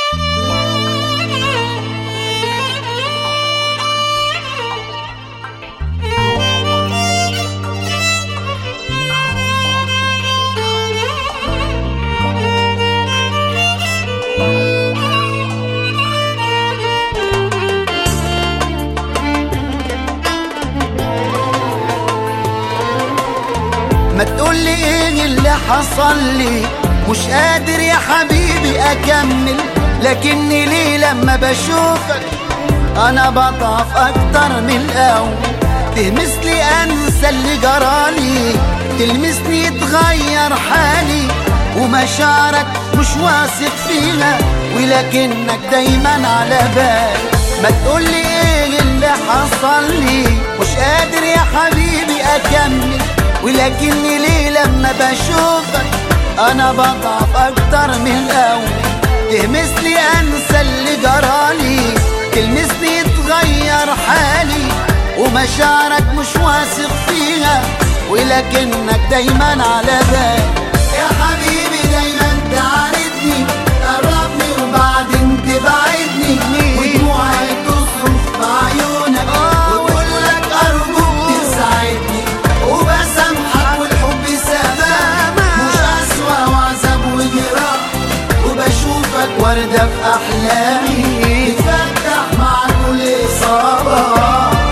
ما تقولي ايه اللي حصل لي؟ مش قادر يا حبيبي اكمل، لكني ليه لما بشوفك انا بضعف اكتر من الاول. تهمسلي انسى اللي جرالي، تلمسني يتغير حالي، ومشاعرك مش واثق فيها ولكنك دايما على بالي. ما تقولي ايه اللي حصل لي؟ مش قادر يا حبيبي اكمل، ولكني ليه لما بشوفك انا بضعف اكتر من الاول. تهمسلي انسى اللي جرالي، تلمسني يتغير حالي، ومشاعرك مش واثق فيها ولكنك دايما على بالي. يا حبيبي دايما تعاندني، تقربني وبعدين تبعدني، ودموعك تصرف بعيونك وتقولك ارجوك تساعدني، وبسامحك والحب سبب مش اسوأ وعذاب وجراح، وبشوفك وردة في احلامي تفتح مع كل اصابة.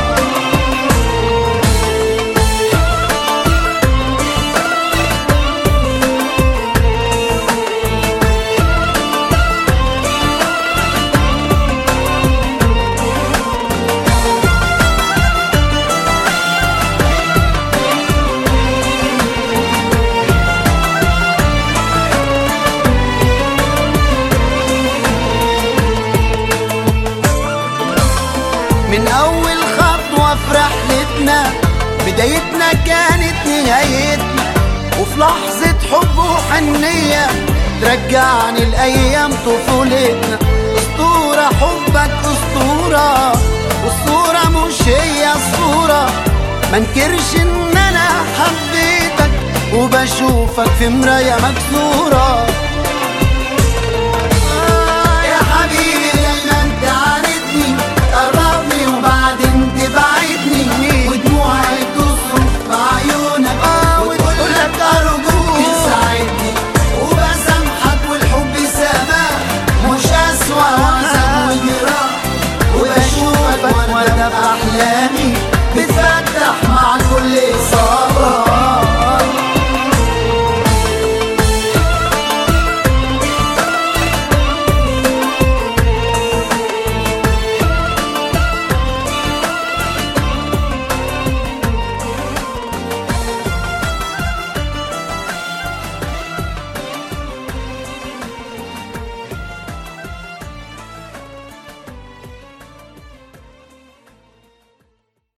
من أول خطوة في رحلتنا، بدايتنا كانت نهايتنا، وفي لحظة حب وحنية ترجعني لأيام طفولتنا. أسطورة حبك أسطورة، والصورة مش هي الصورة. منكرش إن أنا حبيتك وبشوفك في مراية مكسورة.